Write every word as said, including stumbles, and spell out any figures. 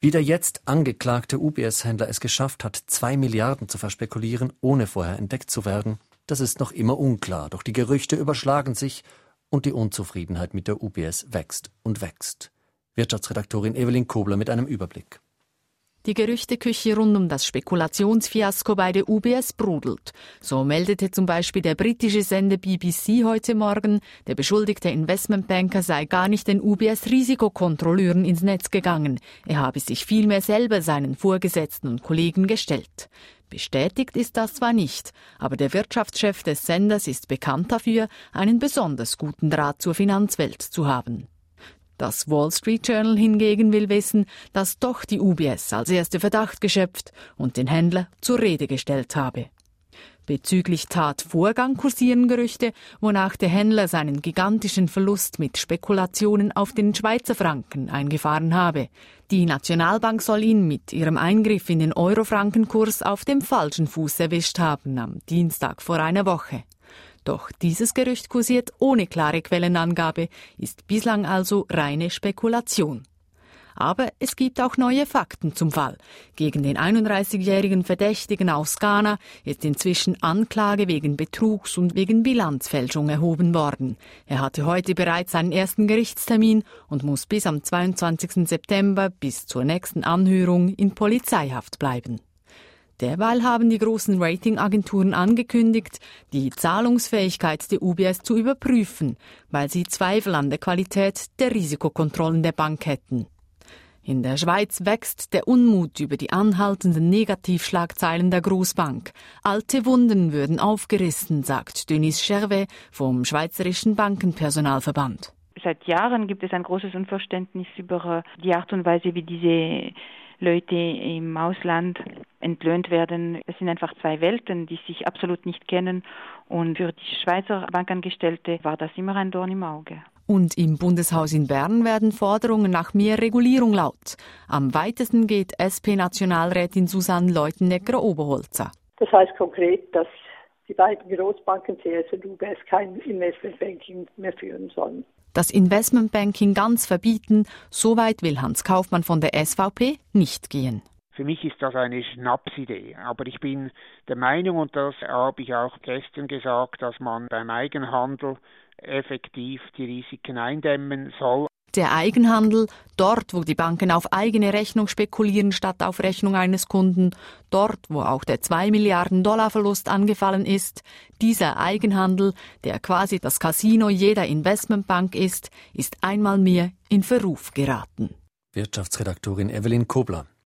Wie der jetzt angeklagte U B S-Händler es geschafft hat, zwei Milliarden zu verspekulieren, ohne vorher entdeckt zu werden, das ist noch immer unklar. Doch die Gerüchte überschlagen sich und die Unzufriedenheit mit der U B S wächst und wächst. Wirtschaftsredaktorin Evelyn Kobler mit einem Überblick. Die Gerüchteküche rund um das Spekulationsfiasko bei der U B S brodelt. So meldete zum Beispiel der britische Sender B B C heute Morgen, der beschuldigte Investmentbanker sei gar nicht den U B S-Risikokontrolleuren ins Netz gegangen. Er habe sich vielmehr selber seinen Vorgesetzten und Kollegen gestellt. Bestätigt ist das zwar nicht, aber der Wirtschaftschef des Senders ist bekannt dafür, einen besonders guten Draht zur Finanzwelt zu haben. Das Wall Street Journal hingegen will wissen, dass doch die U B S als erste Verdacht geschöpft und den Händler zur Rede gestellt habe. Bezüglich Tatvorgang kursieren Gerüchte, wonach der Händler seinen gigantischen Verlust mit Spekulationen auf den Schweizer Franken eingefahren habe. Die Nationalbank soll ihn mit ihrem Eingriff in den Euro-Frankenkurs auf dem falschen Fuß erwischt haben, am Dienstag vor einer Woche. Doch dieses Gerücht kursiert ohne klare Quellenangabe, ist bislang also reine Spekulation. Aber es gibt auch neue Fakten zum Fall. Gegen den einunddreißigjährigen Verdächtigen aus Ghana ist inzwischen Anklage wegen Betrugs und wegen Bilanzfälschung erhoben worden. Er hatte heute bereits seinen ersten Gerichtstermin und muss bis am zweiundzwanzigsten September bis zur nächsten Anhörung in Polizeihaft bleiben. Derweil haben die großen Ratingagenturen angekündigt, die Zahlungsfähigkeit der U B S zu überprüfen, weil sie Zweifel an der Qualität der Risikokontrollen der Bank hätten. In der Schweiz wächst der Unmut über die anhaltenden Negativschlagzeilen der Großbank. Alte Wunden würden aufgerissen, sagt Denise Chervet vom Schweizerischen Bankenpersonalverband. Seit Jahren gibt es ein großes Unverständnis über die Art und Weise, wie diese Leute im Ausland entlöhnt werden. Es sind einfach zwei Welten, die sich absolut nicht kennen. Und für die Schweizer Bankangestellte war das immer ein Dorn im Auge. Und im Bundeshaus in Bern werden Forderungen nach mehr Regulierung laut. Am weitesten geht S P-Nationalrätin Susanne Leutenegger-Oberholzer. Das heißt konkret, dass die beiden Großbanken C S und U B S kein Investmentbanking mehr führen sollen. Das Investmentbanking ganz verbieten, so weit will Hans Kaufmann von der S V P nicht gehen. Für mich ist das eine Schnapsidee, aber ich bin der Meinung, und das habe ich auch gestern gesagt, dass man beim Eigenhandel effektiv die Risiken eindämmen soll. Der Eigenhandel, dort wo die Banken auf eigene Rechnung spekulieren statt auf Rechnung eines Kunden, dort wo auch der zwei Milliarden Dollar Verlust angefallen ist, dieser Eigenhandel, der quasi das Casino jeder Investmentbank ist, ist einmal mehr in Verruf geraten. Wirtschaftsredaktorin Evelyn Kobler.